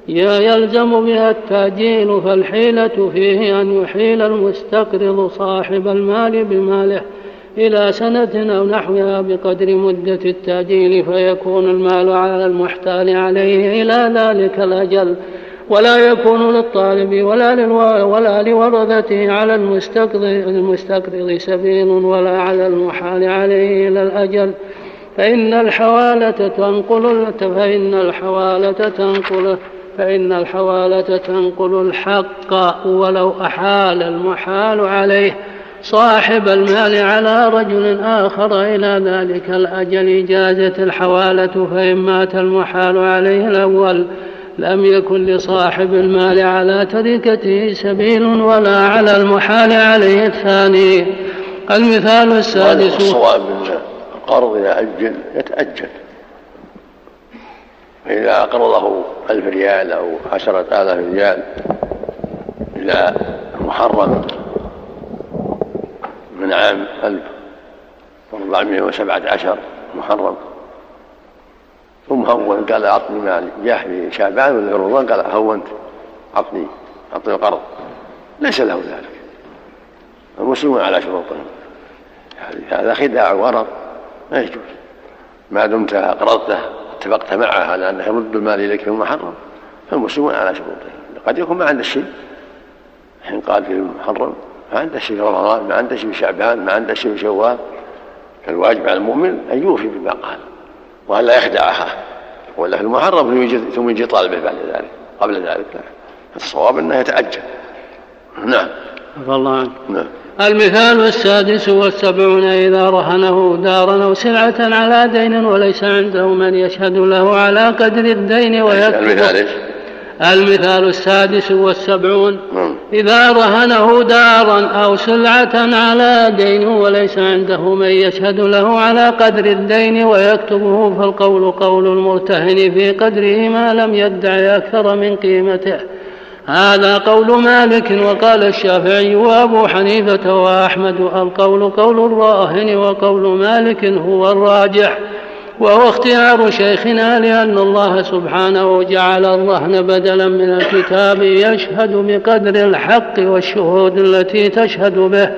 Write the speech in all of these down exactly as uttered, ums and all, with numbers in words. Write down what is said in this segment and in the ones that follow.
يلزم بها التعجيل، فالحيلة فيه أن يحيل المستقرض صاحب المال بماله إلى سنة أو نحوها بقدر مدة التعجيل، فيكون المال على المحتال عليه إلى ذلك الأجل، ولا يكون للطالب ولا, ولا لورثته على المستقرض سبيل ولا على المحال عليه إلى الأجل، فإن الحوالة تنقل فإن الحوالة تنقل فإن الحوالة تنقل الحق ولو أحال المحال عليه صاحب المال على رجل آخر إلى ذلك الأجل جازت الحوالة، فإن مات المحال عليه الأول لم يكن لصاحب المال على تركته سبيل ولا على المحال عليه الثاني. المثال السادس: الصواب أن القرض إذا أجل يتأجل، فإذا أقرضه ألف ريال أو عشرة آلاف ريال إلى محرم من عام ألف وأربعمائة وسبعة عشر محرم، ثم هون قال أعطني مالي، جاء في شعبان ولا رمضان قال هونت أعطني أعطني القرض، ليس له ذلك، المسلمون على شروطهم، هذا خداع وغرض ما يجوز، ما دمت أقرضته اتفقت معه على أنه يرد المال إليك في المحرم فالمسلمون على شروطهم. قد يكون ما عنده شيء، حين قال في المحرم ما عنده شيء في رمضان، ما عنده شيء في شعبان، ما عنده شيء في شوال، فالواجب على المؤمن أن يوفي بما قال وأن لا يخدع أخاه ولا في المحرم ثم يجي طالبه بعد ذلك قبل ذلك، لا، الصواب أنه يتأجل. نعم. الله. نعم. المثال السادس والسبعون: إذا رهنه دارا أو سلعة على دين وليس عنده من يشهد له على قدر الدين ويكتب. المثال السادس والسبعون: إذا رهنه دارا أو سلعة على دين وليس عنده من يشهد له على قدر الدين ويكتبه، فالقول قول المرتهن في قدره ما لم يدع أكثر من قيمته. هذا قول مالك، وقال الشافعي وأبو حنيفة وأحمد القول قول الراهن، وقول مالك هو الراجح، وهو اختيار شيخنا، لأن الله سبحانه جعل الرهن بدلا من الكتاب يشهد بقدر الحق والشهود التي تشهد به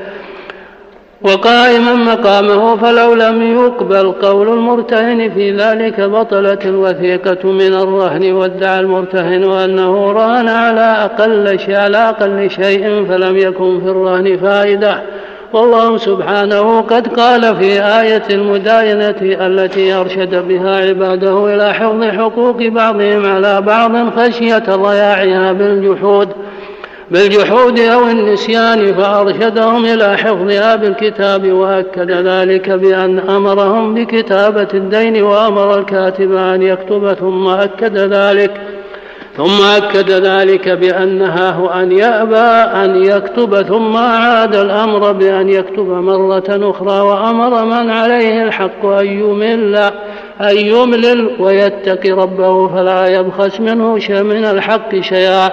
وقائما مقامه، فلو لم يقبل قول المرتهن في ذلك بطلت الوثيقة من الرهن، وادعى المرتهن أنه رهن على أقل شيء, على أقل شيء فلم يكن في الرهن فائدة. والله سبحانه قد قال في آية المداينة التي أرشد بها عباده إلى حفظ حقوق بعضهم على بعض خشية ضياعها بالجحود بالجحود أو النسيان، فأرشدهم إلى حفظها بالكتاب، وأكد ذلك بأن أمرهم بكتابة الدين وأمر الكاتب أن يكتب، ثم أكد ذلك ثم أكد ذلك بأنها أن يأبى أن يكتب، ثم أعاد الأمر بأن يكتب مرة أخرى، وأمر من عليه الحق أن يمل أن يملل ويتقي ربه فلا يبخس منه شيء من الحق شيئا،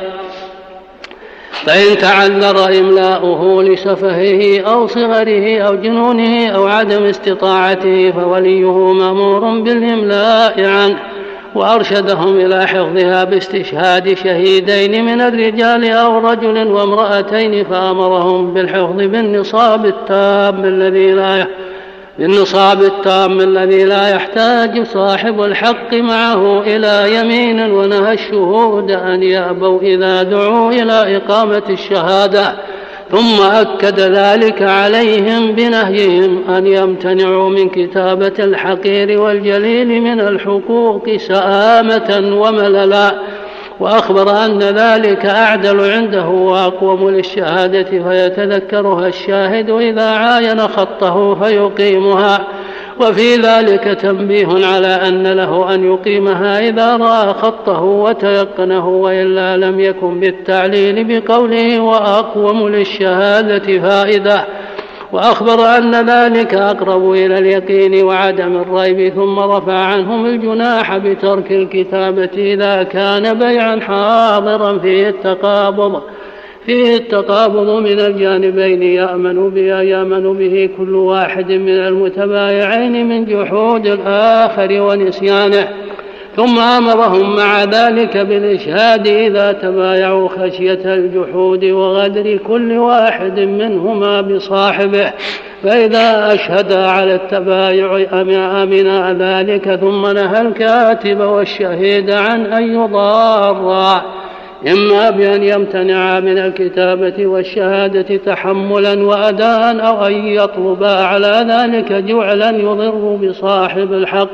فإن تعذر إملاؤه لسفهه أو صغره أو جنونه أو عدم استطاعته فوليه مأمور بالإملاء عنه، وأرشدهم إلى حفظها باستشهاد شهيدين من الرجال أو رجل وامرأتين، فأمرهم بالحفظ بالنصاب التام الذي لا بالنصاب التام الذي لا يحتاج صاحب الحق معه إلى يمين، ونهى الشهود أن يأبوا إذا دعوا إلى إقامة الشهادة، ثم أكد ذلك عليهم بنهيهم أن يمتنعوا من كتابة الحقير والجليل من الحقوق سآمة ومللا، وأخبر أن ذلك أعدل عنده وأقوم للشهادة، فيتذكرها الشاهد إذا عاين خطه فيقيمها، وفي ذلك تنبيه على أن له أن يقيمها إذا رأى خطه وتيقنه، وإلا لم يكن بالتعليل بقوله وأقوم للشهادة فائدة، وأخبر أن ذلك أقرب إلى اليقين وعدم الريب، ثم رفع عنهم الجناح بترك الكتابة إذا كان بيعا حاضرا فيه التقابض فيه التقابض من الجانبين يأمن به يأمن به كل واحد من المتبايعين من جحود الآخر ونسيانه، ثم أمرهم مع ذلك بالإشهاد إذا تبايعوا خشية الجحود وغدر كل واحد منهما بصاحبه، فإذا أشهد على التبايع أمن ذلك، ثم نهى الكاتب والشهيد عن أن يضارا، إما بأن يمتنعا من الكتابة والشهادة تحملا وأداء، أو أن يطلبا على ذلك جعلا يضر بصاحب الحق،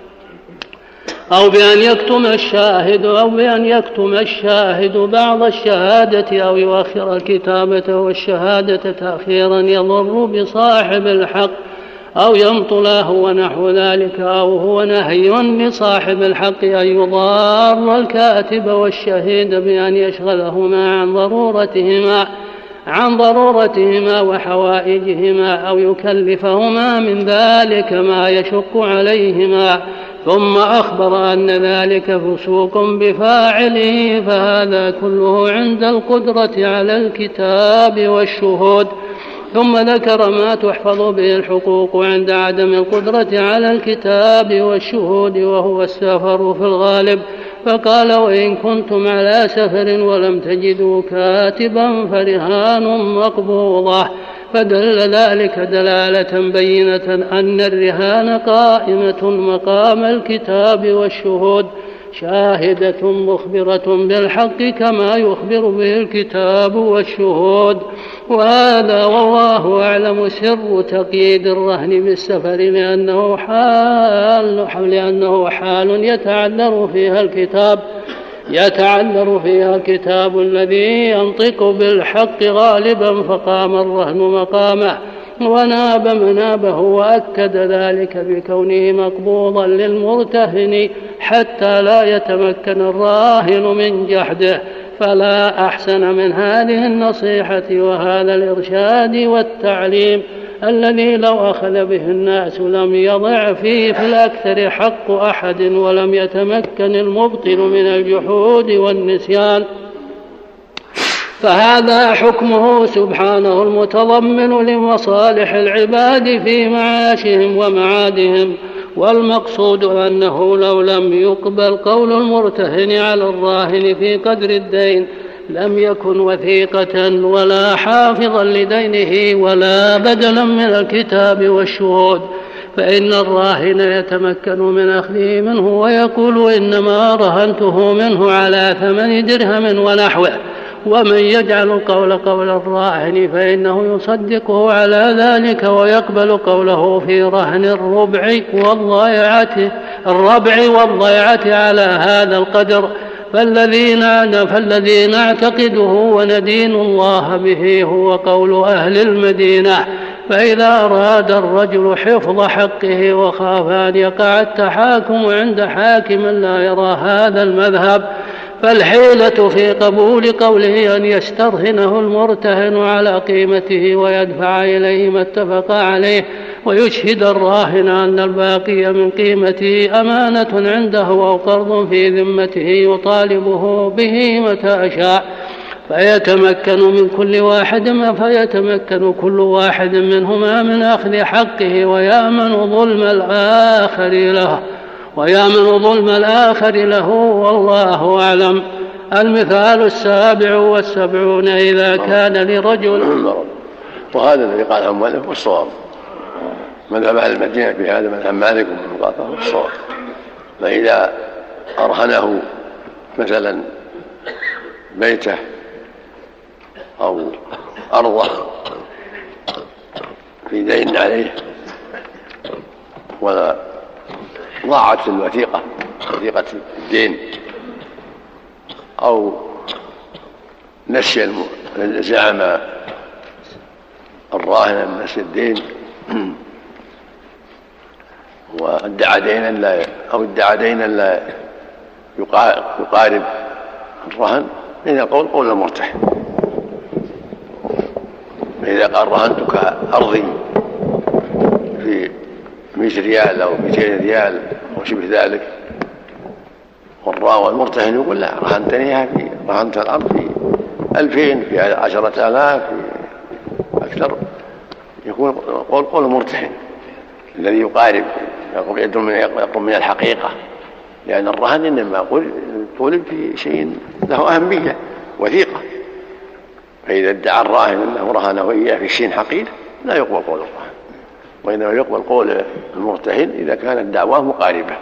أو بأن يكتم الشاهد أو بأن يكتم الشاهد بعض الشهادة، أو يؤخر الكتابة والشهادة تأخيرا يضر بصاحب الحق، أو يمطله ونحو ذلك، أو هو نهي لصاحب الحق أن يضار الكاتب والشهيد بأن يشغلهما عن ضرورتهما عن ضرورتهما وحوائجهما، أو يكلفهما من ذلك ما يشق عليهما، ثم أخبر أن ذلك فسوق بفاعله، فهذا كله عند القدرة على الكتاب والشهود. ثم ذكر ما تحفظ به الحقوق عند عدم القدرة على الكتاب والشهود، وهو السفر في الغالب، فقال: وإن كنتم على سفر ولم تجدوا كاتبا فرهان مقبوضة، فدل ذلك دلالة بينة أن الرهان قائمة مقام الكتاب والشهود، شاهدة مخبرة بالحق كما يخبر به الكتاب والشهود. وهذا والله أعلم سر تقييد الرهن بالسفر، لأنه حال, لأنه حال يتعذر فيها الكتاب يتعذر فيها الكتاب الذي ينطق بالحق غالبا، فقام الرهن مقامه وناب منابه، وأكد ذلك بكونه مقبوضا للمرتهن حتى لا يتمكن الراهن من جحده. فلا أحسن من هذه النصيحة وهذا الإرشاد والتعليم الذي لو أخذ به الناس لم يضع فيه في الأكثر حق أحد، ولم يتمكن المبطل من الجحود والنسيان. فهذا حكمه سبحانه المتضمن لمصالح العباد في معاشهم ومعادهم، والمقصود أنه لو لم يقبل قول المرتهن على الراهن في قدر الدين لم يكن وثيقة ولا حافظا لدينه ولا بدلا من الكتاب والشهود، فإن الراهن يتمكن من أخذه منه ويقول: إنما رهنته منه على ثمن درهم ونحوه. ومن يجعل القول قول الراهن فإنه يصدقه على ذلك ويقبل قوله في رهن الربع والضيعة الربع والضيعة على هذا القدر. فالذي فالذي نعتقده وندين الله به هو قول أهل المدينة. فإذا أراد الرجل حفظ حقه وخاف أن يقع التحاكم عند حاكم لا يرى هذا المذهب، فالحيلة في قبول قوله أن يسترهنه المرتهن على قيمته ويدفع إليه ما اتفق عليه، ويشهد الراهن أن الباقي من قيمته أمانة عنده أو قرض في ذمته يطالبه به متى شاء، فيتمكن من كل واحد ما فيتمكن كل واحد منهما من أخذ حقه ويأمن ظلم الآخر له ويأمن ظلم الآخر له والله أعلم. المثال السابع والسبعون: إذا كان لرجل. وهذا الذي قال عن مالك والصواب، مذهب أهل المدينة في هذا مذهب مالك ومن قاطعه والصواب. فإذا أرهنه مثلا بيته أو أرضه في دين عليه ولا ضاعت الوثيقة وثيقة الدين أو نسي زعم الراهن أن نسي الدين وادعى دينا لا أو ادعى دينا لا يقارب الرهن، إذا قول قول المرتهن. فإذا قال رهنتك أرضي في مئة ريال أو مئتين ريال أو شبه ذلك، والمرتهن يقول: لا، رهنتنيها في رهنت الأرض في ألفين، في عشرة آلاف، في أكثر، يكون قول قول المرتهن الذي يقارب يقوم من الحقيقة لأن الرهن إنما طلب في شيء له أهمية وثيقة، فإذا ادعى الراهن أنه رهنه إياه في شيء حقير لا يقبل قول الراهن، وإنما يقبل قول المرتهن إذا كانت دعواه مقاربة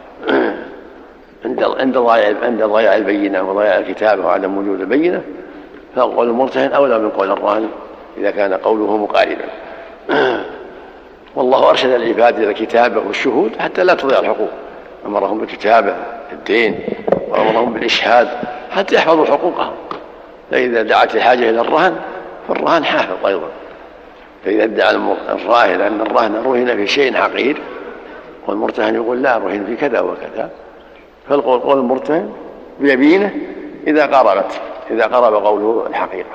عند ضياع عند ضياع البينة وضياع الكتابة وعدم وجود البينة، فقول المرتهن أولى من قول الراهن إذا كان قوله مقاربا. والله أرشد العباد إلى الكتابة والشهود حتى لا تضيع الحقوق، أمرهم بالكتابة الدين وأمرهم بالإشهاد حتى يحفظوا حقوقهم. فإذا دعت الحاجة إلى الرهن فالرهن حافظ أيضا، فإذا ادعى الراهن أن الرهن رهن في شيء حقير والمرتهن يقول لا رهن في كذا وكذا، فالقول قول المرتهن بيمينه إذا قربت إذا قرب قوله الحقيقة.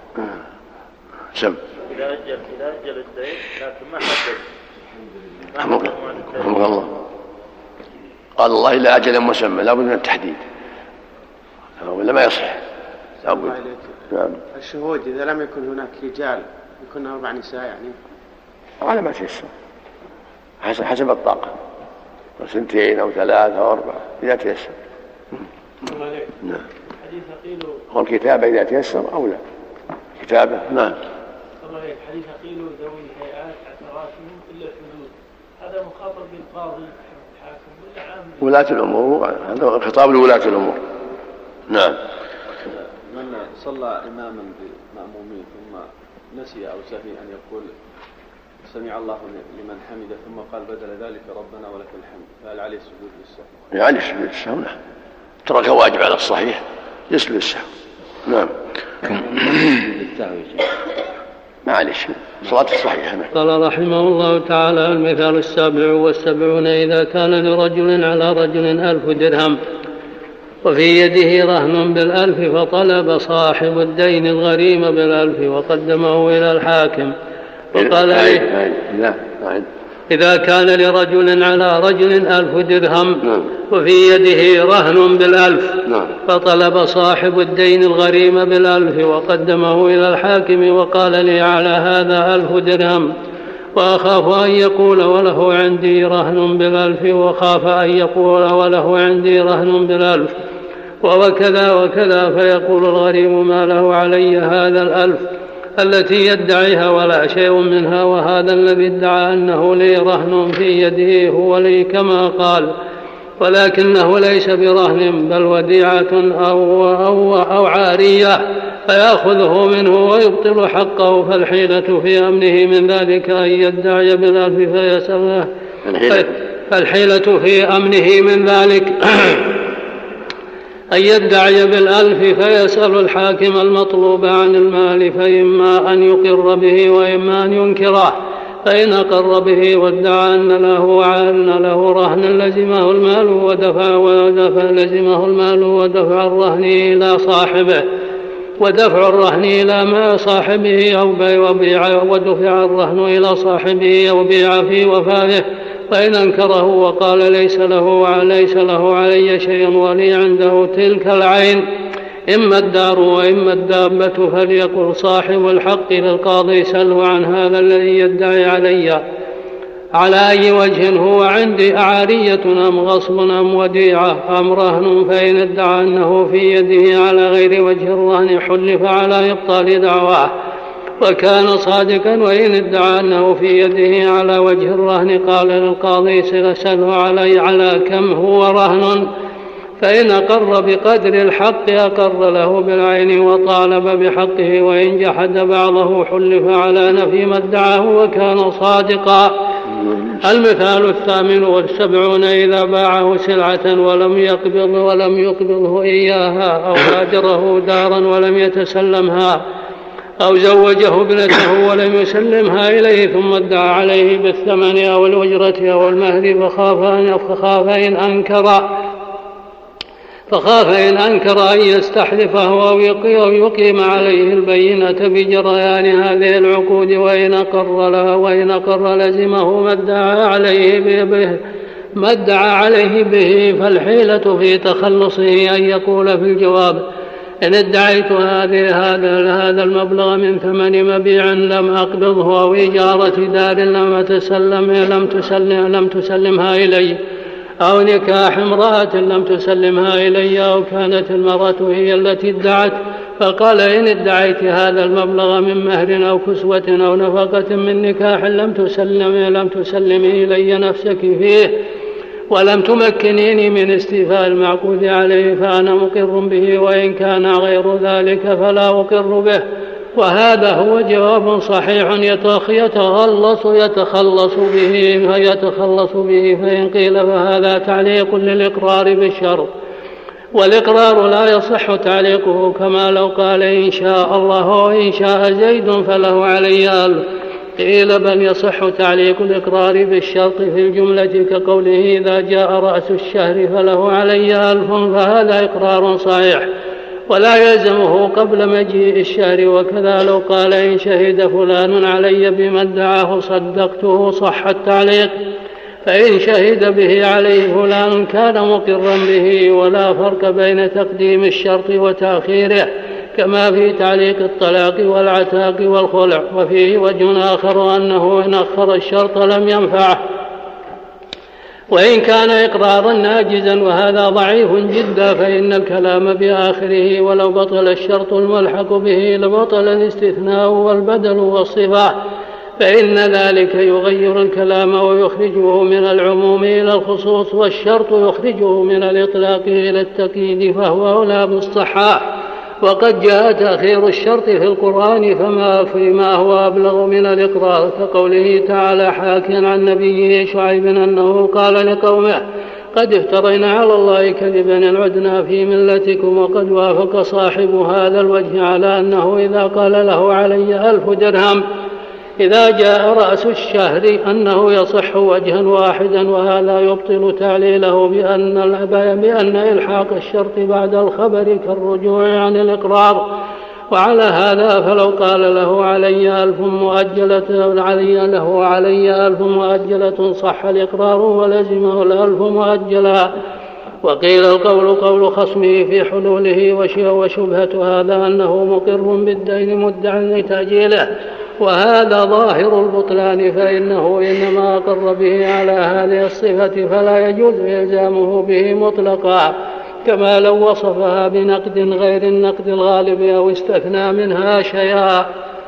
سم إذا أجل إذا أجل الدين لكن ما حدد رحمك الله، قال الله إلا أجل مسمى لا بد من التحديد ولا ما يصح. نعم. الشهود إذا لم يكن هناك رجال يكون أربع نساء يعني على ما تيسر حسب حسب الطاقة، سنتين أو ثلاثة أو أربعة إذا تيسر. نعم. والكتابة إذا تيسر أو لا كتابة. نعم. حديث قيل ذوي الهيئات اعترافهم إلا الحدود، هذا مخاطب بالقاضي الحاكم ولا عام؟ ولاة الأمور، هذا خطاب لولاة الأمور. نعم. من صلى إماما بمأمومين ثم نسي أو سهي أن يقول سمع الله لمن حمده ثم قال بدل ذلك ربنا ولك الحمد، فهل عليه السجود للسهو؟ يعني السجود للسهو نعم، ترك واجب على الصحيح يسجد للسهو. نعم. معلش صلاة الصحيحة. قال رحمه الله تعالى: المثال السابع والسبعون إذا كان لرجل على رجل ألف درهم وفي يده رهن بالألف فطلب صاحب الدين الغريم بالألف وقدمه إلى الحاكم وقال له: إذا كان لرجل على رجل ألف درهم وفي يده رهن بالألف فطلب صاحب الدين الغريم بالألف وقدمه إلى الحاكم وقال لي على هذا ألف درهم وأخاف أن يقول وله عندي رهن بالألف وخاف أن يقول وله عندي رهن بالألف وكذا وكذا، فيقول الغريم: ما له علي هذا الألف التي يدعيها ولا شيء منها، وهذا الذي ادعى أنه لي رهن في يده هو لي كما قال، ولكنه ليس برهن بل وديعة أو, أو, أو عارية، فيأخذه منه ويبطل حقه. فالحيلة في أمنه من ذلك أن يدعي بالألف فيسأله فالحيلة في أمنه من ذلك أن يدعي بالألف فيسأل الحاكم المطلوب عن المال، فإما أن يقر به وإما أن ينكره، فإن أقر به وادعى أن له أن له رهن لزمه المال ودفع ودفع لزمه المال ودفع الرهن إلى صاحبه ودفع الرهن إلى ما صاحبه أو بيع ودفع الرهن إلى صاحبه أو بيع في وفاته، فإن أنكره وقال ليس له ليس له علي شيء ولي عنده تلك العين إما الدار وإما الدابة، فليقل صاحب الحق للقاضي: سله عن هذا الذي يدعي علي على أي وجه هو عندي، أعارية أم غصب أم وديعة أم رهن؟ فإن ادعى أنه في يده على غير وجه الرهن حلف على إبطال دعواه وكان صادقا، وإن ادعى أنه في يده على وجه الرهن قال للقاضي: سله علي على كم هو رهن، فإن أقر بقدر الحق أقر له بالعين وطالب بحقه، وإن جحد بعضه حلف على نفي ما ادعاه وكان صادقا. المثال الثامن والسبعون إذا باعه سلعة ولم يقبض ولم يقبضه إياها، أو هاجره دارا ولم يتسلمها، أو زوجه ابنته ولم يسلمها إليه ثم ادعى عليه بالثمن أو الأجرة أو المهر فخاف أن فخاف إن أنكر فخاف إن أنكر أن يستحلفه أو يقيم عليه البينة بجريان هذه العقود، وإن أقر لها وإن أقر لزمه ما ادعى عليه به ما ادعى عليه به فالحيلة في تخلصه أن يقول في الجواب: إن ادعيت هذه هذا هذا المبلغ من ثمن مبيع لم أقبضه، أو إجارة دار لم تسلم لم تسلم لم تسلمها إلي، أو نكاح امرأة لم تسلمها إلي أو كانت المرأة هي التي ادعت فقال إن ادعيت هذا المبلغ من مهر أو كسوة أو نفقة من نكاح لم تسلمي لم تسلمي إلي نفسك فيه ولم تمكنيني من استيفاء المعقود عليه فأنا مقر به، وإن كان غير ذلك فلا أقر به. وهذا هو جواب صحيح يتخلص يتخلص به فيتخلص به فإن قيل فهذا تعليق للإقرار بالشرط، والإقرار لا يصح تعليقه، كما لو قال إن شاء الله وإن شاء زيد فله علي ألف. قيل بل يصح تعليق الإقرار بالشرط في الجملة كقوله إذا جاء رأس الشهر فله علي ألف، فهذا إقرار صحيح ولا يلزمه قبل مجيء الشهر. وكذا لو قال إن شهد فلان علي بما ادعاه صدقته صح التعليق، فإن شهد به عليه فلان كان مقرا به، ولا فرق بين تقديم الشرط وتأخيره كما في تعليق الطلاق والعتاق والخلع. وفيه وجه آخر أنه إن أخر الشرط لم ينفعه وإن كان إقرارا ناجزا، وهذا ضعيف جدا، فإن الكلام بآخره ولو بطل الشرط الملحق به لبطل الاستثناء والبدل والصفة، فإن ذلك يغير الكلام ويخرجه من العموم إلى الخصوص، والشرط يخرجه من الإطلاق إلى التقييد، فهو أولى بالصحاح. وقد جاء تأخير الشرط في القرآن فما فيما هو أبلغ من الإقرار، كقوله تعالى حاكيا عن نبيه شعيب أنه قال لقومه قد افترينا على الله كذبا إن عدنا في ملتكم. وقد وافق صاحب هذا الوجه على أنه إذا قال له علي ألف درهم إذا جاء رأس الشهر أنه يصح وجها واحدا، وهذا يبطل تعليله بأن, بأن إلحاق الشرط بعد الخبر كالرجوع عن الإقرار. وعلى هذا فلو قال له علي ألف مؤجلة علي له علي ألف مؤجلة صح الإقرار ولزمه الألف مؤجلا. وقيل القول قول خصمه في حلوله، وشبهة هذا أنه مقر بالدين مدعا لتأجيله، وهذا ظاهر البطلان، فإنه إنما أقر به على هذه الصفة فلا يجوز إلزامه به مطلقا، كما لو وصفها بنقد غير النقد الغالب أو استثنى منها شيئا.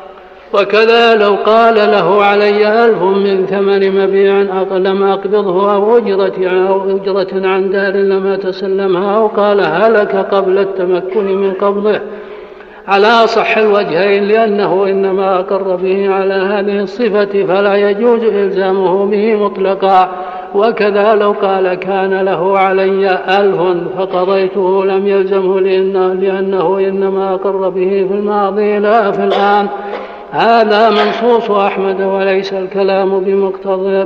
وكذا لو قال له علي ألف من ثمن مبيع لم أقبضه أو أجرة, أو أجرة عن دار لم تسلمها، أو قال هلك قبل التمكن من قبضه، على أصح الوجهين، لأنه إنما أقر به على هذه الصفة فلا يجوز إلزامه به مطلقا. وكذا لو قال كان له علي ألف فقضيته لم يلزمه لأنه إنما أقر به في الماضي لا في الآن. هذا منصوص أحمد، وليس الكلام بمقتضى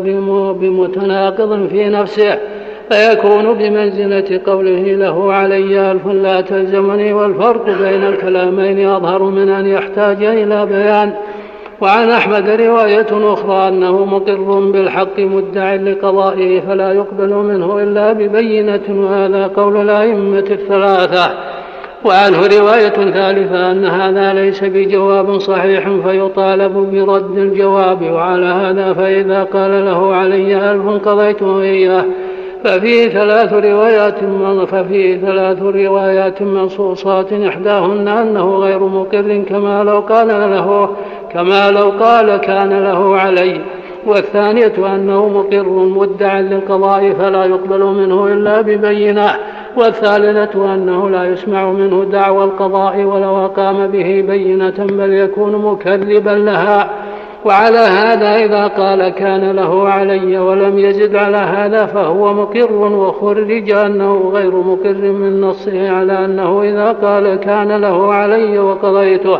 بمتناقض في نفسه، فيكون بمنزلة قوله له علي ألف لا تلزمني. والفرق بين الكلامين أظهر من أن يحتاج إلى بيان. وعن أحمد رواية أخرى أنه مقر بالحق مدع لقضائه فلا يقبل منه إلا ببينة، وهذا قول الأئمة الثلاثة. وعنه رواية ثالثة أن هذا ليس بجواب صحيح فيطالب برد الجواب، وعلى هذا فإذا قال له علي ألف قضيته إياه ففي ثلاث روايات من ففي ثلاث روايات منصوصات، إحداهن أنه غير مقر كما لو قال له كما لو قال كان له علي، والثانية أنه مقر مدع للقضاء فلا يقبل منه إلا ببينة، والثالثة أنه لا يسمع منه دعوى القضاء ولو قام به بينة بل يكون مكذبا لها. وعلى هذا إذا قال كان له علي ولم يزد على هذا فهو مقر، وخرج أنه غير مقر من نصه على أنه إذا قال كان له علي وقضيته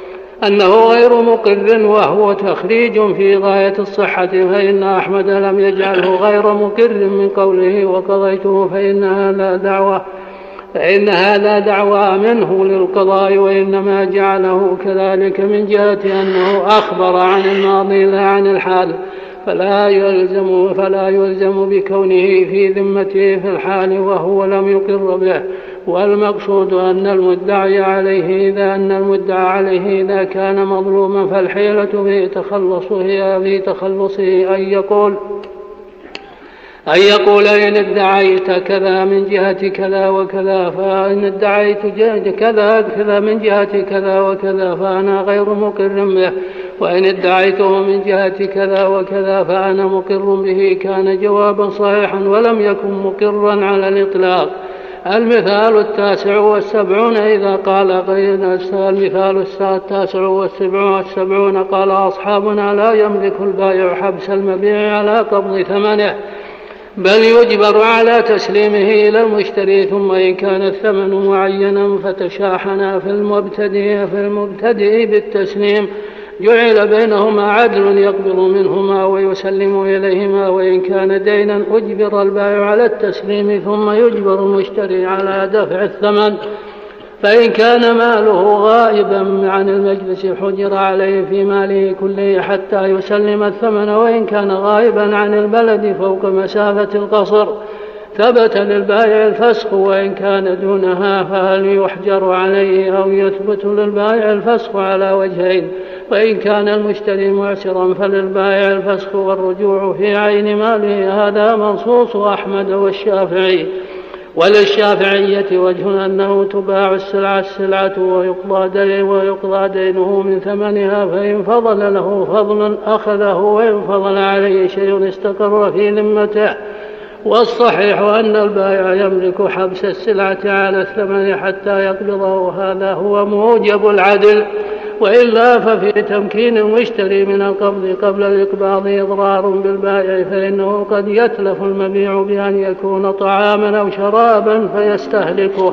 أنه غير مقر، وهو تخريج في غاية الصحة، فإن أحمد لم يجعله غير مقر من قوله وقضيته، فإن هذا دعوة فإن هذا دعوى منه للقضاء، وإنما جعله كذلك من جهة أنه أخبر عن الماضي لا عن الحال، فلا يلزم فلا يلزم بكونه في ذمته في الحال وهو لم يقر به. والمقصود أن المدعي عليه إذا أن المدعى عليه إذا كان مظلوما فالحيلة في تخلصه في تخلصه أن يقول أن يقول إن ادعيت كذا من جهة كذا وكذا فإن ادعيت كذا كذا من جهة كذا وكذا فأنا غير مقر به، وإن ادعيته من جهة كذا وكذا فأنا مقر به، كان جوابا صحيحا ولم يكن مقرا على الإطلاق. المثال التاسع والسبعون إذا قال غير المثال التاسع والسبعون قال أصحابنا لا يملك البائع حبس المبيع على قبض ثمنه، بل يجبر على تسليمه إلى المشتري، ثم إن كان الثمن معينا فتشاحنا في المبتدئ في المبتدئ بالتسليم جعل بينهما عدل يقبض منهما ويسلم إليهما، وإن كان دينا أجبر البائع على التسليم ثم يجبر المشتري على دفع الثمن. فإن كان ماله غائبا عن المجلس حجر عليه في ماله كله حتى يسلم الثمن، وإن كان غائبا عن البلد فوق مسافة القصر ثبت للبائع الفسخ، وإن كان دونها فهل يحجر عليه أو يثبت للبائع الفسخ على وجهين. وإن كان المشتري معسرا فللبائع الفسخ والرجوع في عين ماله. هذا منصوص أحمد والشافعي. وللشافعية وجه أنه تباع السلعة السلعة ويقضى دين ويقضى دينه من ثمنها، فإن فضل له فضل أخذه، وإن فضل عليه شيء استقر في ذمته. والصحيح أن البائع يملك حبس السلعة على الثمن حتى يقبضه، هذا هو موجب العدل، وإلا ففي تمكين المشتري من القبض قبل الإقباض إضرار بالبائع، فإنه قد يتلف المبيع بأن يكون طعاما أو شرابا فيستهلكه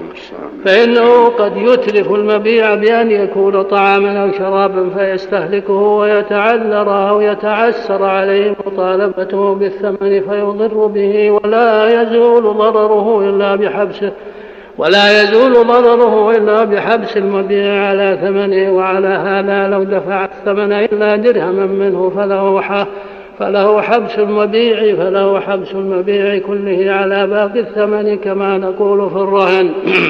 فإنه قد يتلف المبيع بأن يكون طعاما أو شرابا فيستهلكه ويتعذر أو يتعسر عليه مطالبته بالثمن فيضر به، ولا يزول ضرره إلا بحبسه ولا يزول ضرره إلا بحبس المبيع على ثمنه. وعلى هذا لو دفع الثمن إلا درهما منه فله فله حبس المبيع فله حبس المبيع كله على باقي الثمن، كما نقول في الرهن.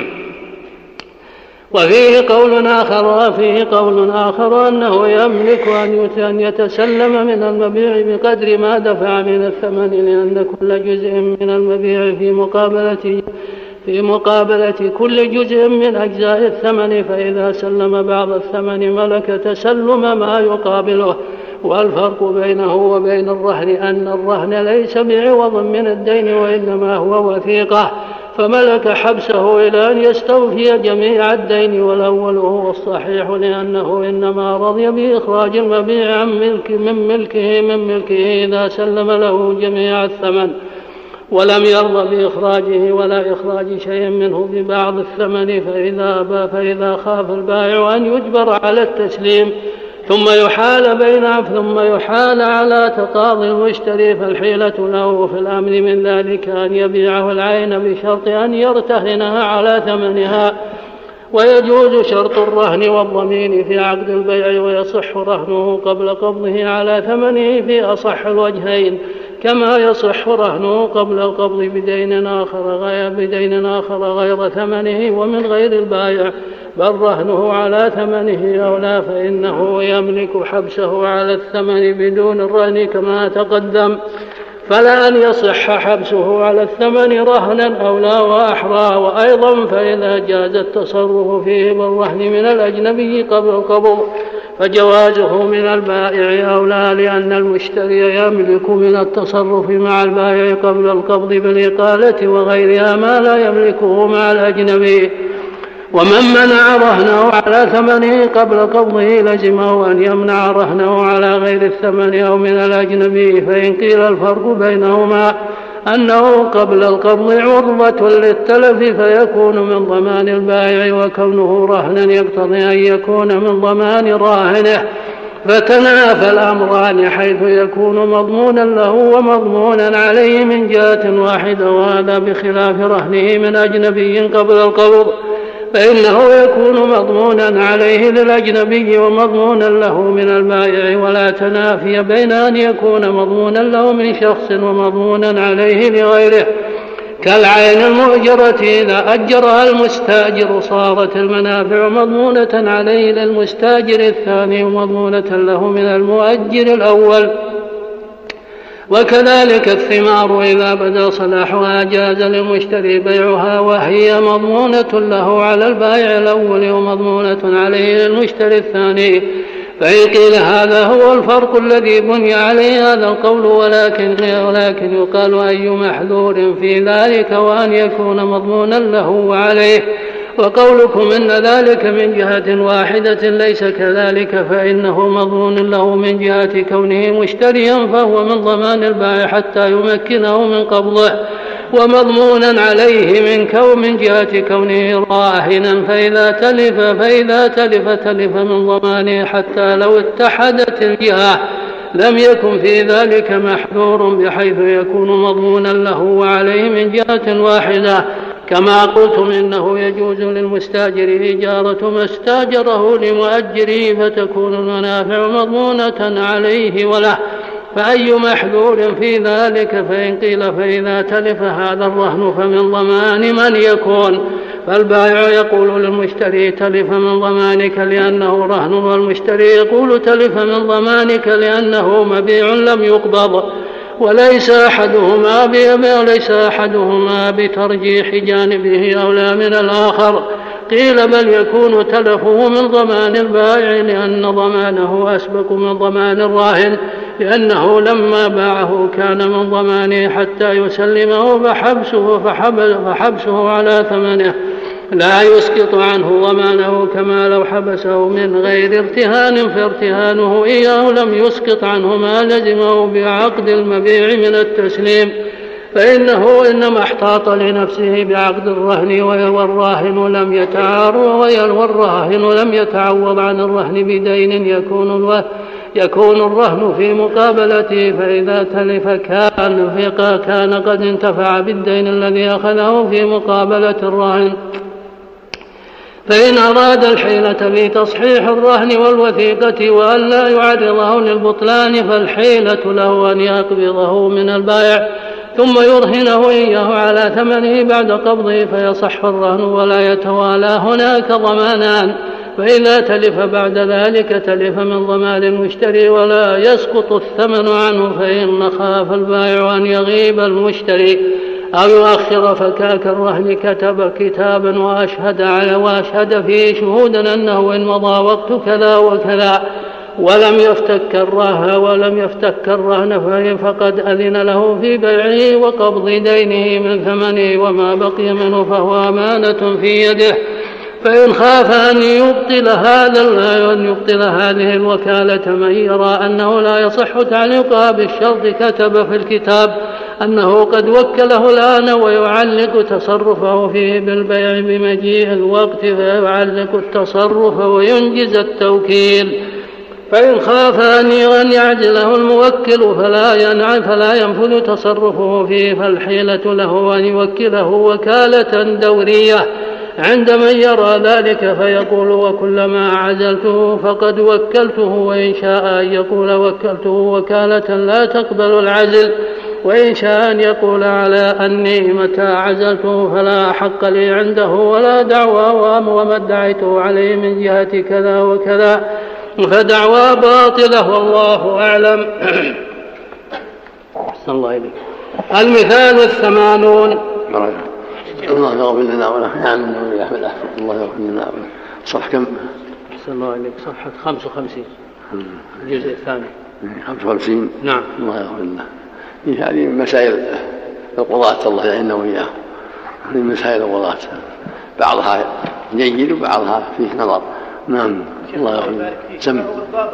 وفيه قول آخر وفيه قول آخر أنه يملك أن يتسلم من المبيع بقدر ما دفع من الثمن، لأن كل جزء من المبيع في مقابلة في مقابلة كل جزء من أجزاء الثمن، فإذا سلم بعض الثمن ملك تسلم ما يقابله. والفرق بينه وبين الرهن أن الرهن ليس بعوض من الدين، وإنما هو وثيقة، فملك حبسه إلى أن يستوفي جميع الدين، والأول هو الصحيح، لأنه إنما رضي بإخراج المبيع عن ملك من ملكه من ملكه إذا سلم له جميع الثمن، ولم يرضى بإخراجه ولا إخراج شيء منه ببعض الثمن. فإذا أبى فإذا خاف البائع أن يجبر على التسليم ثم يحال بينه ثم يحال على تقاضي المشتري، فالحيلة له في الأمر من ذلك أن يبيعه العين بشرط أن يرتهنها على ثمنها. ويجوز شرط الرهن والضمين في عقد البيع، ويصح رهنه قبل قبضه على ثمنه في أصح الوجهين، كما يصح رهنه قبل القبض بدين آخر غير بدين آخر غير ثمنه ومن غير البائع، بل رهنه على ثمنه أولى، فإنه يملك حبسه على الثمن بدون الرهن كما تقدم، فلا أن يصح حبسه على الثمن رهنا أولى وأحرى. وأيضا فإذا جاز التصرف فيه بالرهن من الأجنبي قبل القبض فجوازه من البائع أولى، لأن المشتري يملك من التصرف مع البائع قبل القبض بالإقالة وغيرها ما لا يملكه مع الأجنبي. ومن منع رهنه على ثمنه قبل قبضه لزمه أن يمنع رهنه على غير الثمن أو من الأجنبي. فإن قيل الفرق بينهما أنه قبل القبض عرضة للتلف فيكون من ضمان البائع، وكونه رهنا يقتضي أن يكون من ضمان راهنه، فتنافى الأمران حيث يكون مضمونا له ومضمونا عليه من جهة واحدة، وهذا بخلاف رهنه من أجنبي قبل القبض، فإنه يكون مضمونا عليه للأجنبي ومضمونا له من البائع، ولا تنافي بين أن يكون مضمونا له من شخص ومضمونا عليه لغيره. كالعين المؤجرة إذا أجرها المستاجر صارت المنافع مضمونة عليه للمستاجر الثاني ومضمونة له من المؤجر الأول. وكذلك الثمار إذا بدا صلاحها جاز للمشتري بيعها وهي مضمونة له على البائع الأول ومضمونة عليه للمشتري الثاني. فإن قيل هذا هو الفرق الذي بني عليه هذا القول، ولكن, ولكن يقال أي محذور في ذلك وأن يكون مضمونا له وعليه. وقولكم إن ذلك من جهة واحدة ليس كذلك، فإنه مضمون له من جهة كونه مشتريا فهو من ضمان البائع حتى يمكنه من قبضه، ومضمونا عليه من كون من جهة كونه راهنا، فإذا تلف فإذا تلف تلف من ضمانه حتى لو اتحدت الجهة لم يكن في ذلك محذور بحيث يكون مضمونا له وعليه من جهة واحدة. كما قلتم إنه يجوز للمستاجر إجارة ما استاجره لمؤجره فتكون المنافع مضمونة عليه وله، فأي محذور في ذلك؟ فإن قيل فإذا تلف هذا الرهن فمن ضمان من يكون؟ فالبائع يقول للمشتري تلف من ضمانك لأنه رهن، والمشتري يقول تلف من ضمانك لأنه مبيع لم يقبض، وليس أحدهما وليس أحدهما بترجيح جانبه أولى من الآخر. قيل بل يكون تلفه من ضمان البائع لأن ضمانه أسبق من ضمان الراهن، لأنه لما باعه كان من ضمانه حتى يسلمه فحبسه, فحبسه على ثمنه لا يسقط عنه ضمانه، كما لو حبسه من غير ارتهان فارتهانه إياه لم يسقط عنه ما لزمه بعقد المبيع من التسليم، فإنه إنما احتاط لنفسه بعقد الرهن، والراهن لم يتعارض والراهن لم يتعوض عن الرهن بدين يكون يكون الرهن في مقابلته، فإذا تلف كان كان قد انتفع بالدين الذي أخذه في مقابلة الراهن. فإن أراد الحيلة في تصحيح الرهن والوثيقة وأن لا يعرضه للبطلان فالحيلة له أن يقبضه من البائع ثم يرهنه إياه على ثمنه بعد قبضه فيصح الرهن ولا يتوالى هناك ضمانان. فإذا تلف بعد ذلك تلف من ضمان المشتري ولا يسقط الثمن عنه، فإن خاف البائع أن يغيب المشتري أو يؤخر فكاك الرهن كتب كتابا وأشهد على وأشهد فيه شهودا أنه إن مضى وقت كذا وكذا ولم يفتك الرهن ولم يفتك الرهن فقد أذن له في بيعه وقبض دينه من ثمنه، وما بقي منه فهو أمانة في يده. فإن خاف أن يبطل هذا أن يبطل هذه الوكالة من يرى أنه لا يصح تعليقها بالشرط كتب في الكتاب أنه قد وكله الآن ويعلق تصرفه فيه بالبيع بمجيء الوقت، فيعلق التصرف وينجز التوكيل. فإن خاف أن يعجله الموكل فلا ينع فلا ينفذ تصرفه فيه، فالحيلة له أن يوكله وكالة دورية عند من يرى ذلك فيقول وكلما عزلته فقد وكلته، وإن شاء أن يقول وكلته وكالة لا تقبل العزل، وإن شاء أن يقول على أني متى عزلته فلا حق لي عنده ولا دعوى وما ادعيته عليه من جهة كذا وكذا فدعوى باطلة والله أعلم. صلى الله عليه وسلم. المثال الثمانون. الله يغفر لنا ونحن من الله الله يغفر لنا. صح كم؟ صلى الله عليه صفحة خمسة وخمسين الجزء الثاني. خمسة وخمسين. نعم. الله يغفر لنا. هذه مسائل القضاة الله يعيننا وإياه. هذه مسائل القضاة بعضها جيد وبعضها فيه نظر. نعم. الله يغفر لنا. سم.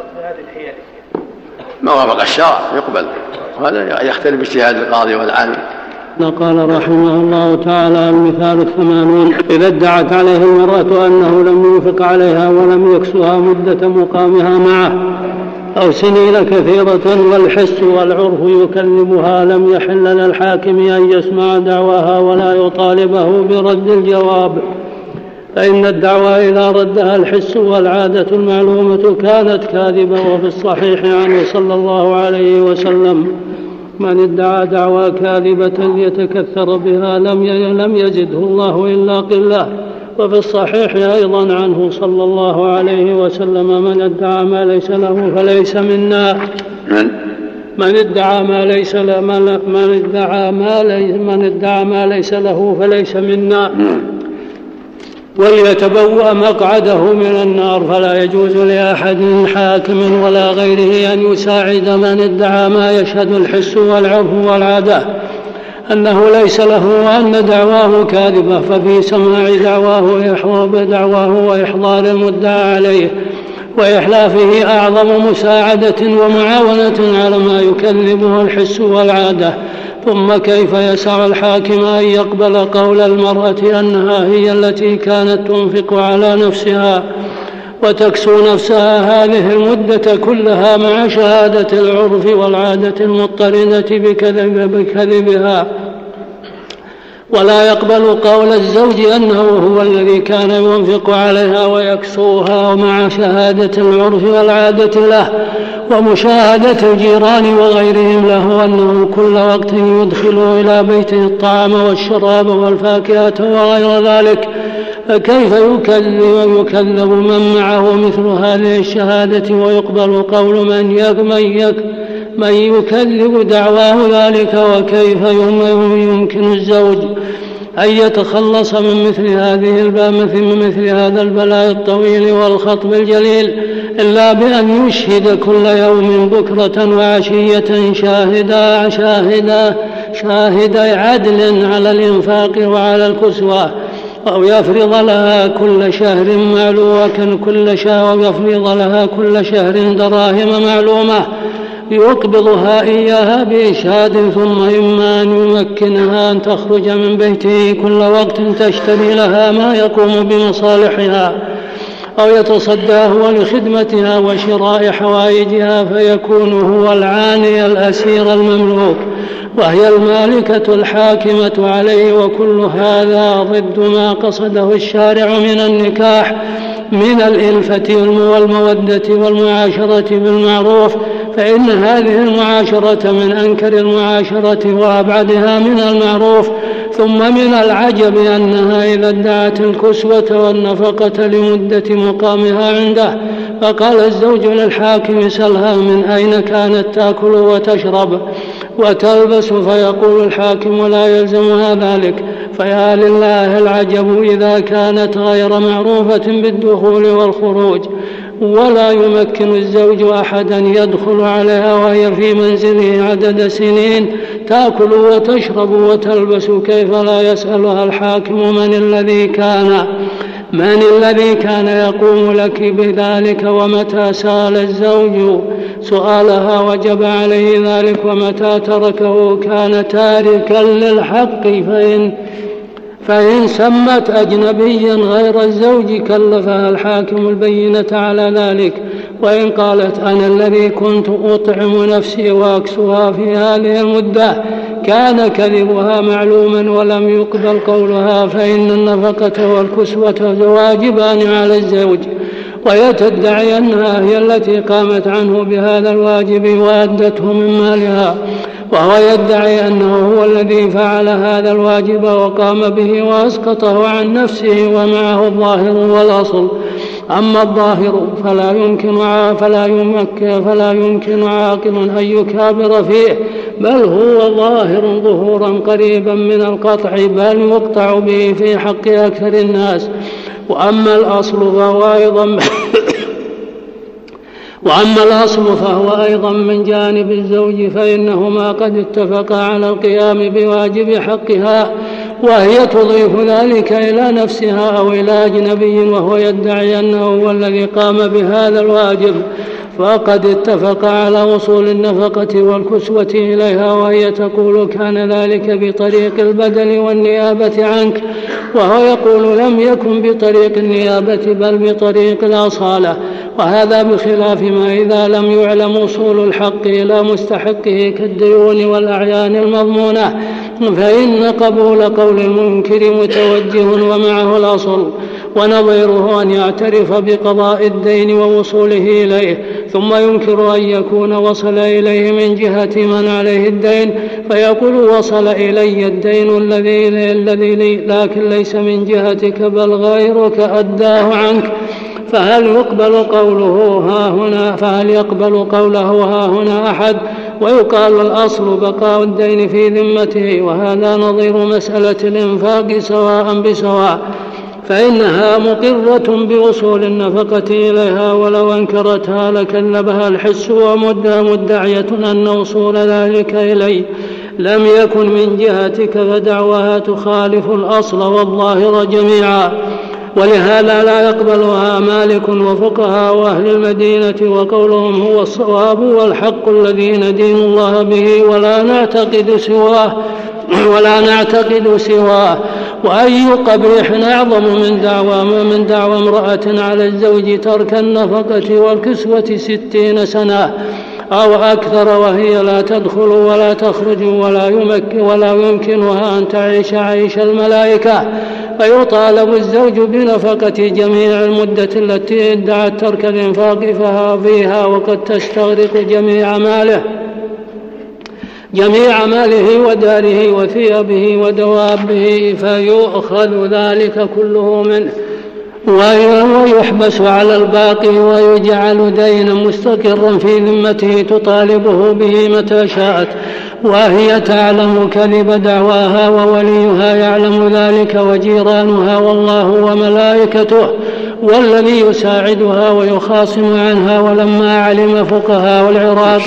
ما وافق الشرع يقبل، وهذا يختلف باجتهاد القاضي والعالم. قال رحمه الله تعالى: المثال الثمانون: إذا ادعت عليه المرأة أنه لم ينفق عليها ولم يكسها مدة مقامها معه أو سنين كثيرة والحس والعرف يكلمها، لم يحل للحاكم أن يسمع دعواها ولا يطالبه برد الجواب، فإن الدعوى إذا ردها الحس والعادة المعلومة كانت كاذبة. وفي الصحيح عنه صلى الله عليه وسلم: من ادعى دعوى كاذبة ليتكثر بها لم يزده الله إلا قلة. وفي الصحيح أيضا عنه صلى الله عليه وسلم: من ادعى ما ليس له فليس منا. من ادعى ما ليس له من ادعى ما ليس من ادعى ما ليس له فليس منا، وليتبوأ مقعده من النار. فلا يجوز لأحد حاكم ولا غيره أن يساعد من ادعى ما يشهد الحس والعرف والعادة أنه ليس له وأن دعواه كاذبة، ففي سماع دعواه بدعواه وإحضار المدعى عليه وإحلافه أعظم مساعدة ومعاونة على ما يكذبه الحس والعادة. ثم كيف يسع الحاكم أن يقبل قول المرأة أنها هي التي كانت تنفق على نفسها وتكسو نفسها هذه المدة كلها مع شهادة العرف والعادة المضطردة بكذب بكذبها، ولا يقبل قول الزوج أنه هو الذي كان ينفق عليها ويكسوها مع شهادة العرف والعادة له ومشاهدة الجيران وغيرهم له أنه كل وقت يدخل إلى بيته الطعام والشراب والفاكهة وغير ذلك. فكيف يكذب ويكذب من معه مثل هذه الشهادة ويقبل قول من يك من يكذب دعواه ذلك؟ وكيف يمكن الزوج أن يتخلص من مثل هذه من مثل هذا البلاء الطويل والخطب الجليل إلا بأن يشهد كل يوم بكرة وعشية شاهدا شاهدا شاهدا عدل على الإنفاق وعلى الكسوة، أو يفرض لها كل شهر معلومة كل شهر ويفرض لها كل شهر دراهم معلومة يقبضها إياها بإشهاد، ثم إما أن يمكنها أن تخرج من بيته كل وقت تشتري لها ما يقوم بمصالحها، أو يتصدى هو لخدمتها وشراء حوائجها فيكون هو العاني الأسير المملوك وهي المالكة الحاكمة عليه. وكل هذا ضد ما قصده الشارع من النكاح من الإلفة والمودة والمعاشرة بالمعروف، فإن هذه المعاشرة من أنكر المعاشرة وأبعدها من المعروف. ثم من العجب أنها إذا ادعت الكسوة والنفقة لمدة مقامها عنده فقال الزوج للحاكم سلها من أين كانت تأكل وتشرب وتلبس، فيقول الحاكم لا يلزمها ذلك. فيا لله العجب إذا كانت غير معروفة بالدخول والخروج، ولا يمكن الزوج أحدا يدخل عليها وهي في منزله عدد سنين تأكل وتشرب وتلبس، كيف لا يسألها الحاكم من الذي كان من الذي كان يقوم لك بذلك؟ ومتى سأل الزوج سؤالها وجب عليه ذلك، ومتى تركه كان تاركا للحق. فإن فإن سمت أجنبيا غير الزوج كلفها الحاكم البينة على ذلك. وإن قالت أنا الذي كنت أطعم نفسي وأكسوها في هذه المدة كان كذبها معلوما ولم يقبل قولها، فإن النفقة والكسوة واجبان على الزوج، وهي تدعي أنها هي التي قامت عنه بهذا الواجب وأدته من مالها، وهو يدعي أنه هو الذي فعل هذا الواجب وقام به وأسقطه عن نفسه، ومعه الظاهر والأصل. أما الظاهر فلا يمكن فلا يمكن فلا يمكن عاقل أن يكابر فيه، بل هو ظاهر ظهورا قريبا من القطع، بل يقطع به في حق أكثر الناس. وأما الأصل فهو أيضا وأما الأصل فهو أيضا من جانب الزوج، فإنهما قد اتفقا على القيام بواجب حقها، وهي تضيف ذلك إلى نفسها أو إلى أجنبي وهو يدعي أنه هو الذي قام بهذا الواجب، فقد اتفق على وصول النفقة والكسوة إليها، وهي تقول كان ذلك بطريق البدل والنيابة عنك، وهو يقول لم يكن بطريق النيابة بل بطريق الأصالة. وهذا بخلاف ما إذا لم يعلم وصول الحق إلى مستحقه كالديون والأعيان المضمونة، فإن قبول قول المنكر متوجه ومعه الأصل. ونظيره أن يعترف بقضاء الدين ووصوله إليه ثم ينكر أن يكون وصل إليه من جهة من عليه الدين، فيقول وصل إلي الدين الذي الذي لي لكن ليس من جهتك بل غيرك أداه عنك. فهل يقبل قوله ها هنا فهل يقبل قوله ها هنا أحد؟ ويقال الأصل بقاء الدين في ذمته، وهذا نظير مسألة الإنفاق سواء بسواء، فإنها مقرة بوصول النفقة إليها، ولو أنكرتها لكذبها الحس ومدى مدعية أن وصول ذلك إليه لم يكن من جهتك، فدعواها تخالف الأصل والظاهر جميعا، ولهذا لا يقبلها مالك وفقهاء أهل المدينة، وقولهم هو الصواب والحق الذي ندين الله به ولا نعتقد سواه ولا نعتقد سواه. وأي قبيح أعظم من دعوى من دعوى امرأة على الزوج ترك النفقة والكسوة ستين سنة أو أكثر وهي لا تدخل ولا تخرج ولا يمكن ولا يمكنها أن تعيش عيش الملائكة، فيطالب الزوج بنفقة جميع المدة التي ادعت ترك الإنفاق فيها، وقد تستغرق جميع ماله جميع ماله وداره وثيابه ودوابه، فيؤخذ ذلك كله منه ويحبس على الباقي ويجعل دينا مستقرا في ذمته تطالبه به متى شاءت، وهي تعلم كذب دعواها ووليها يعلم ذلك وجيرانها والله وملائكته والذي يساعدها ويخاصم عنها. ولما علم فقهاء العراق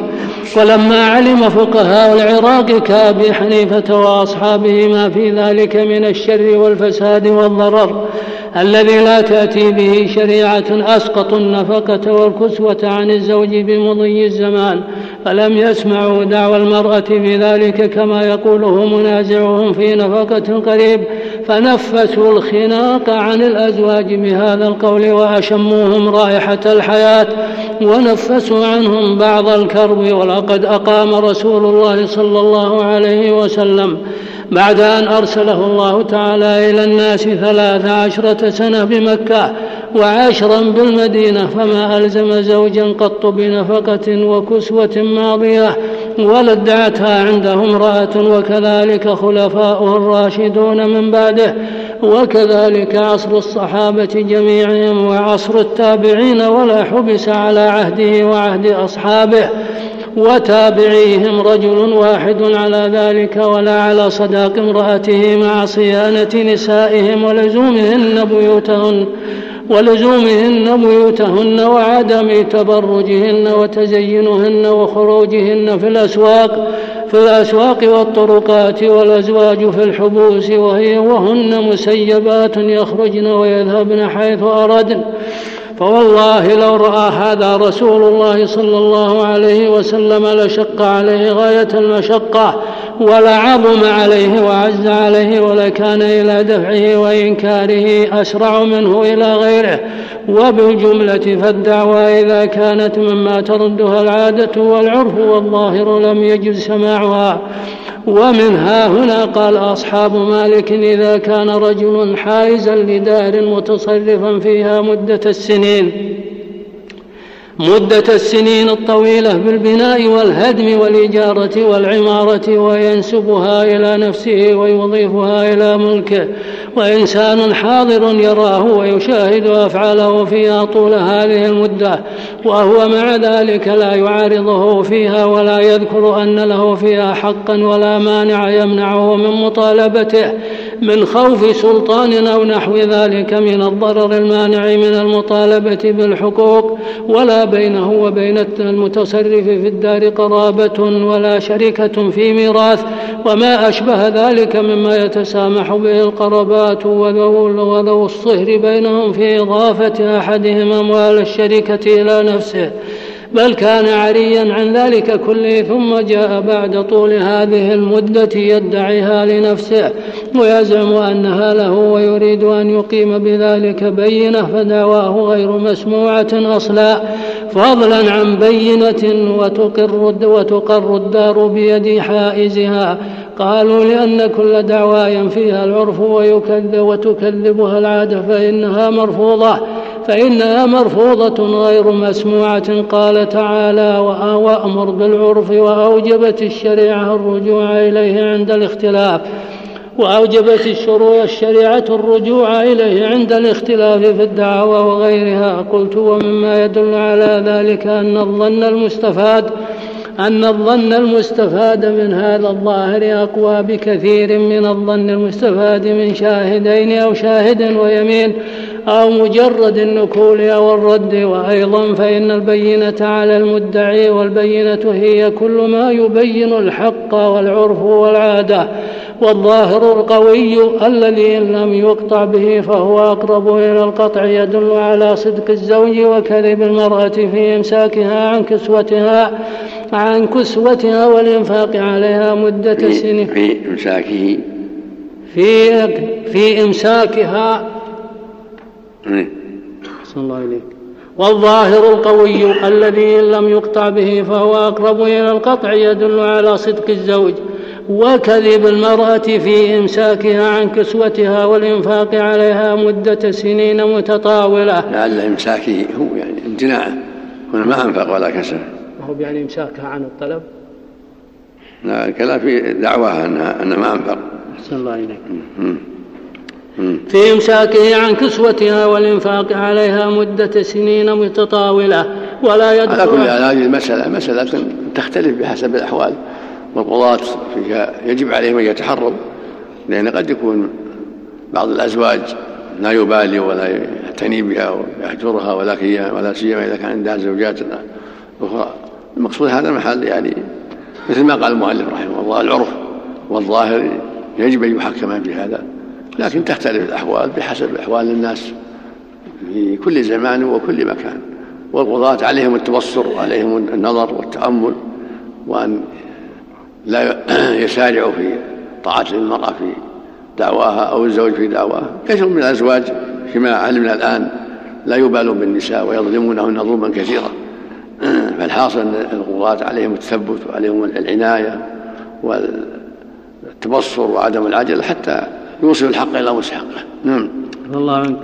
ولما علم فقهاء العراق كأبي حنيفة وأصحابه ما في ذلك من الشر والفساد والضرر الذي لا تأتي به شريعة، أسقطوا النفقة والكسوة عن الزوج بمضي الزمان، فلم يسمعوا دعوى المرأة بذلك كما يقوله منازعهم في نفقة قريب، فنفسوا الخناق عن الأزواج بهذا القول وأشموهم رائحة الحياة ونفسوا عنهم بعض الكرب. ولقد أقام رسول الله صلى الله عليه وسلم بعد أن أرسله الله تعالى إلى الناس ثلاث عشرة سنة بمكة وعشرا بالمدينة، فما ألزم زوجا قط بنفقة وكسوة ماضية ولا ادعتها عنده امرأة، وكذلك خلفاؤه الراشدون من بعده، وكذلك عصر الصحابة جميعهم وعصر التابعين، ولا حبس على عهده وعهد أصحابه وتابعيهم رجل واحد على ذلك، ولا على صداق امرأته مع صيانة نسائهم ولزومهن بيوتهن ولزومهن بيوتهن وعدم تبرجهن وتزينهن وخروجهن في الأسواق في الأسواق والطرقات، والأزواج في الحبوس وهي وهن مسيبات يخرجن ويذهبن حيث أردن. فوالله لو رأى هذا رسول الله صلى الله عليه وسلم لشق عليه غاية المشقة ولعظم عليه وعز عليه، ولكان إلى دفعه وإنكاره أسرع منه إلى غيره. وبالجملة فالدعوى إذا كانت مما تردها العادة والعرف والظاهر لم يجز سماعها. ومنها هنا قال أصحاب مالك إذا كان رجل حائزا لدار متصرفا فيها مدة السنين مدة السنين الطويلة بالبناء والهدم والإجارة والعمارة، وينسبها إلى نفسه ويضيفها إلى ملكه، وإنسان حاضر يراه ويشاهد أفعاله فيها طول هذه المدة، وهو مع ذلك لا يعارضه فيها ولا يذكر أن له فيها حقا ولا مانع يمنعه من مطالبته من خوف سلطان أو نحو ذلك من الضرر المانع من المطالبة بالحقوق، ولا بينه وبين المتصرف في الدار قرابة ولا شركة في ميراث وما أشبه ذلك مما يتسامح به القرابات وذو الصهر بينهم في إضافة أحدهم أموال الشركة إلى نفسه، بل كان عريا عن ذلك كله، ثم جاء بعد طول هذه المدة يدعيها لنفسه ويزعم أنها له ويريد أن يقيم بذلك بينة، فدعواه غير مسموعة أصلا، فضلا عن بينة وتقر, وتقر الدار بيد حائزها. قالوا لأن كل دعوى ينفيها العرف ويكذب وتكذبها العادة فإنها مرفوضة فإنها مرفوضة غير مسموعة. قال تعالى وأمر بالعرف، وأوجبت الشريعة الرجوع إليه عند الاختلاف وأوجبت الشريعة الرجوع إليه عند الاختلاف في الدعوى وغيرها. قلت ومما يدل على ذلك أن الظن المستفاد أن الظن المستفاد من هذا الظاهر أقوى بكثير من الظن المستفاد من شاهدين أو شاهد ويمين أو مجرد النكول أو الرد. وأيضا فإن البينة على المدعي، والبينة هي كل ما يبين الحق والعرف والعادة. والظاهر القوي الذي إن لم يقطع به فهو أقرب إلى القطع يدل على صدق الزوج وكذب المرأة في إمساكها عن كسوتها عن كسوتها والإنفاق عليها مدة سنين في إمساكه في في إمساكها صلى الله عليه. والظاهر القوي الذي إن لم يقطع به فهو أقرب إلى القطع يدل على صدق الزوج وكذب المرأة في إمساكها عن كسوتها والإنفاق عليها مدة سنين متطاولة. لعل إمساكه هو يعني امتناعه، هنا ما أنفق ولا كسر، هو يعني إمساكها عن الطلب. لا الكلام في دعواها أنها أن ما أنفق. صلى الله عليه. في إمساكه عن كسوتها والإنفاق عليها مدة سنين متطاولة. ولا يدخل على كل هذه المسألة مسألة تختلف بحسب الأحوال، والقضاة فيها يجب عليهم أن يتحروا، لأن قد يكون بعض الأزواج لا يبالي ولا يعتني بها ويحجرها ولا ولا سيما إذا كان عندها زوجات أخرى. المقصود هذا المحل يعني مثل ما قال المؤلف رحمه الله العرف والظاهر يجب أن يحكم في هذا، لكن تختلف الأحوال بحسب أحوال الناس في كل زمان وكل مكان. والقضاة عليهم التبصر وعليهم النظر والتأمل، وأن لا يسارعوا في طاعة المرأة في دعواها أو الزوج في دعواها. كثير من الأزواج كما علمنا الآن لا يبالون بالنساء ويظلمونهن ظلما كثيرا. فالحاصل أن القضاة عليهم التثبت وعليهم العناية والتبصر وعدم العجل حتى يوصل الحق إلى مستحقه. نعم. الله عنك.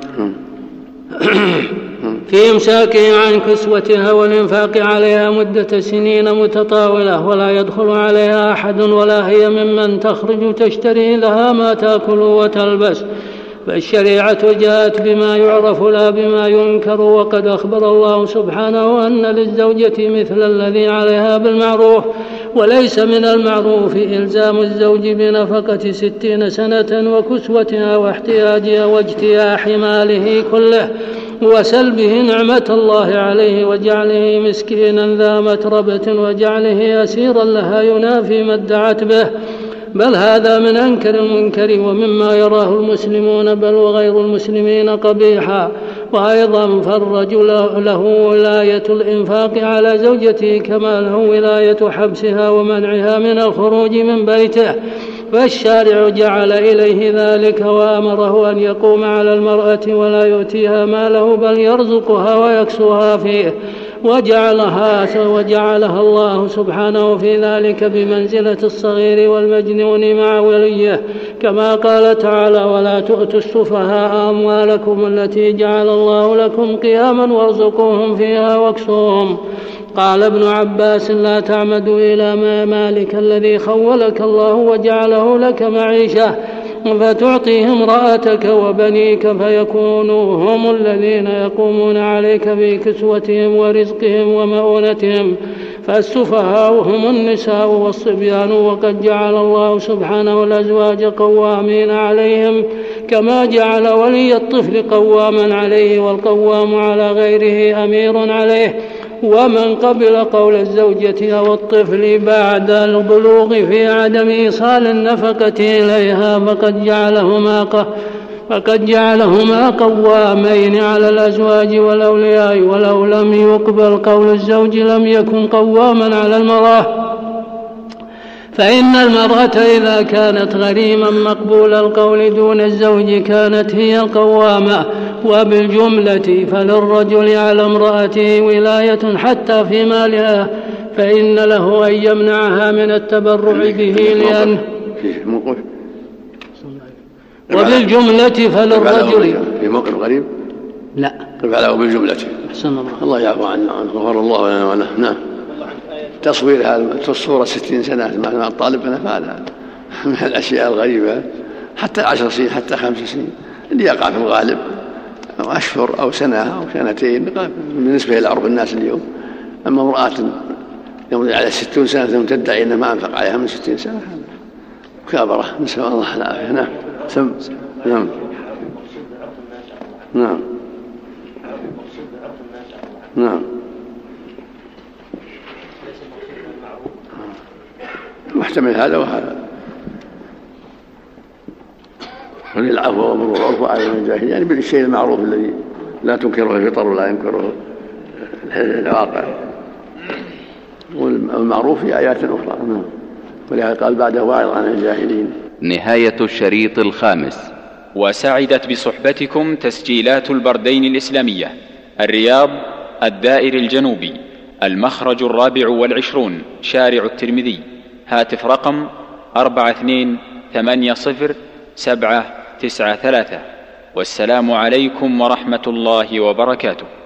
في إمساكه عن كسوتها والإنفاق عليها مدة سنين متطاولة. ولا يدخل عليها أحد ولا هي ممن تخرج تشتري لها ما تأكل وتلبس، فالشريعة جاءت بما يعرف لا بما ينكر. وقد أخبر الله سبحانه أن للزوجة مثل الذي عليها بالمعروف، وليس من المعروف إلزام الزوج بنفقة ستين سنة وكسوتها واحتياجها واجتياح ماله كله وسلبه نعمة الله عليه وجعله مسكينا ذا متربة وجعله أسيرا لها ينافي ما ادعت به، بل هذا من أنكر المنكر ومما يراه المسلمون بل وغير المسلمين قبيحا. وأيضا فالرجل له ولاية الإنفاق على زوجته كما له ولاية حبسها ومنعها من الخروج من بيته، فالشارع جعل إليه ذلك وأمره أن يقوم على المرأة ولا يؤتيها ماله بل يرزقها ويكسوها فيه، وجعلها وجعلها الله سبحانه في ذلك بمنزلة الصغير والمجنون مع وليه، كما قال تعالى: ولا تؤتوا السفهاء أموالكم التي جعل الله لكم قياما وارزقوهم فيها واكسوهم. قال ابن عباس: لا تعمدوا إلى ما مالك الذي خولك الله وجعله لك معيشة فتعطيه امرأتك وبنيك فيكونوا هم الذين يقومون عليك بكسوتهم ورزقهم ومؤونتهم، فالسفهاء هم النساء والصبيان. وقد جعل الله سبحانه الأزواج قوامين عليهم كما جعل ولي الطفل قواما عليه، والقوام على غيره أمير عليه. ومن قبل قول الزوجة أو الطفل بعد البلوغ في عدم إيصال النفقة إليها فقد جعلهما فقد جعلهما قوامين على الأزواج والأولياء، ولو لم يقبل قول الزوج لم يكن قواما على المرأة، فإن المرأة إذا كانت غريما مقبول القول دون الزوج كانت هي القوامة. وبالجملة فللرجل على امرأته ولاية حتى في مالها، فإن له أن يمنعها من التبرع به لأن وبالجملة فللرجل في موقف غريب لا فعله بالجملة. الله الله يعفو عنا غفر الله لنا وله. نعم. تصوير هذا الصورة ستين سنة مع الطالب هذا من الأشياء الغريبة، حتى عشر سنين حتى خمس سنين اللي يقع في الغالب أو أشهر أو سنة أو سنتين بالنسبة إلى عرف الناس اليوم. أما امرأة يمضي على ستون سنة ثم تدعي إنه ما أنفق عليها من ستين سنة، مكابرة، نسأل الله العافية. نعم سم نعم نعم نعم محتمل هذا وهذا، للعفو والمرور والعرف على الجاهل، يعني بالشيء المعروف الذي لا تنكره الفطر ولا ينكره الواقع، والمعروف في آيات أخرى. ولهذا قال بعده واعظ عن الجاهلين. نهاية الشريط الخامس. وسعدت بصحبتكم تسجيلات البردين الإسلامية، الرياض، الدائر الجنوبي، المخرج الرابع والعشرون، شارع الترمذي. هاتف رقم أربعة اثنين ثمانية صفر سبعة تسعة ثلاثة. والسلام عليكم ورحمة الله وبركاته.